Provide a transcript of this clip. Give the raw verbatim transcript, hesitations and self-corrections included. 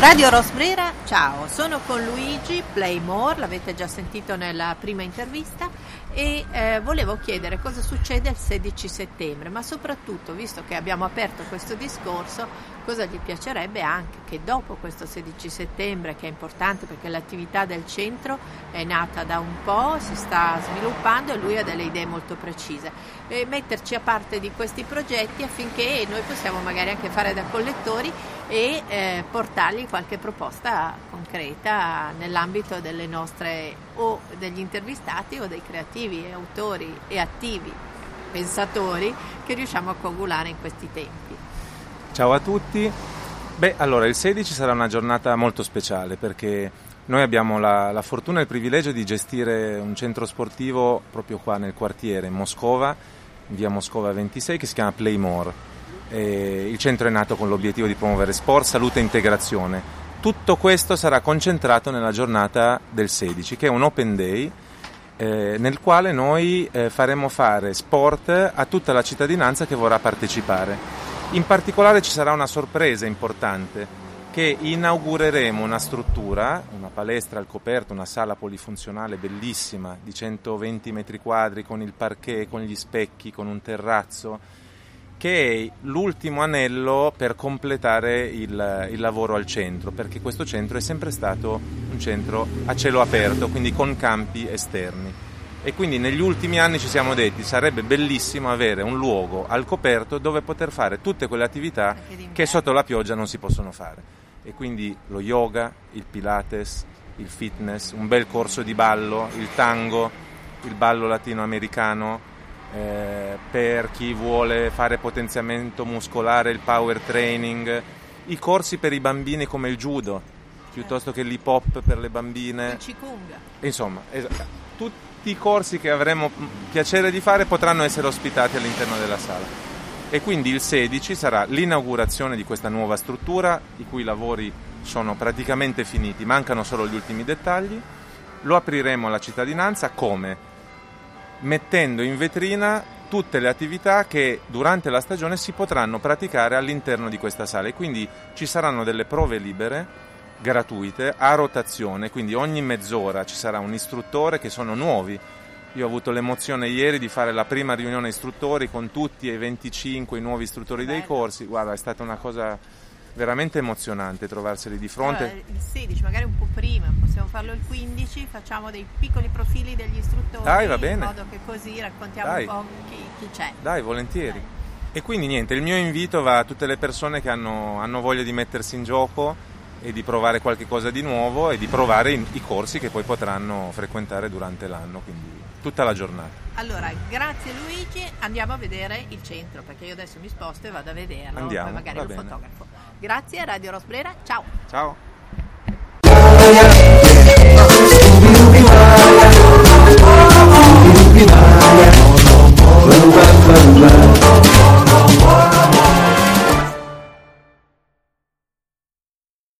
Radio Rosbrera, ciao, sono con Luigi Playmore, l'avete già sentito nella prima intervista, e eh, volevo chiedere cosa succede il sedici settembre, ma soprattutto, visto che abbiamo aperto questo discorso, cosa gli piacerebbe anche che dopo questo sedici settembre, che è importante perché l'attività del centro è nata da un po', si sta sviluppando e lui ha delle idee molto precise, e metterci a parte di questi progetti affinché noi possiamo magari anche fare da collettori e eh, portargli qualche proposta concreta nell'ambito delle nostre o degli intervistati o dei creativi e autori e attivi pensatori che riusciamo a coagulare in questi tempi. Ciao a tutti. Beh, allora il sedici sarà una giornata molto speciale perché noi abbiamo la, la fortuna e il privilegio di gestire un centro sportivo proprio qua nel quartiere, in Moscova, in via Moscova ventisei, che si chiama Playmore. E il centro è nato con l'obiettivo di promuovere sport, salute e integrazione. Tutto questo sarà concentrato nella giornata del sedici, che è un open day eh, nel quale noi eh, faremo fare sport a tutta la cittadinanza che vorrà partecipare. In particolare ci sarà una sorpresa importante, che inaugureremo una struttura, una palestra al coperto, una sala polifunzionale bellissima di centoventi metri quadri con il parquet, con gli specchi, con un terrazzo, che è l'ultimo anello per completare il, il lavoro al centro, perché questo centro è sempre stato un centro a cielo aperto, quindi con campi esterni. E quindi negli ultimi anni ci siamo detti sarebbe bellissimo avere un luogo al coperto dove poter fare tutte quelle attività che sotto la pioggia non si possono fare. E quindi lo yoga, il pilates, il fitness, un bel corso di ballo, il tango, il ballo latinoamericano, Eh, per chi vuole fare potenziamento muscolare, il power training, i corsi per i bambini come il judo, piuttosto che l'hip hop per le bambine, il qigong. Insomma, es- tutti i corsi che avremo piacere di fare potranno essere ospitati all'interno della sala. E quindi il sedici sarà l'inaugurazione di questa nuova struttura, i cui lavori sono praticamente finiti, mancano solo gli ultimi dettagli. Lo apriremo alla cittadinanza come? Mettendo in vetrina tutte le attività che durante la stagione si potranno praticare all'interno di questa sala, e quindi ci saranno delle prove libere, gratuite, a rotazione, quindi ogni mezz'ora ci sarà un istruttore, che sono nuovi. Io ho avuto l'emozione ieri di fare la prima riunione istruttori con tutti e venticinque i nuovi istruttori dei corsi. Guarda, è stata una cosa veramente emozionante trovarseli di fronte. Allora, il sedici, magari un po' prima, possiamo farlo il quindici, facciamo dei piccoli profili degli istruttori. Dai, va bene. In modo che così raccontiamo Dai. un po' chi, chi c'è. Dai, volentieri. Dai. E quindi niente, il mio invito va a tutte le persone che hanno, hanno voglia di mettersi in gioco e di provare qualche cosa di nuovo e di provare i, i corsi che poi potranno frequentare durante l'anno, quindi tutta la giornata. Allora, grazie Luigi, andiamo a vedere il centro, perché io adesso mi sposto e vado a vederlo. Andiamo, poi magari va lo bene. fotografo. Grazie, Radio Rosbrera, ciao. Ciao.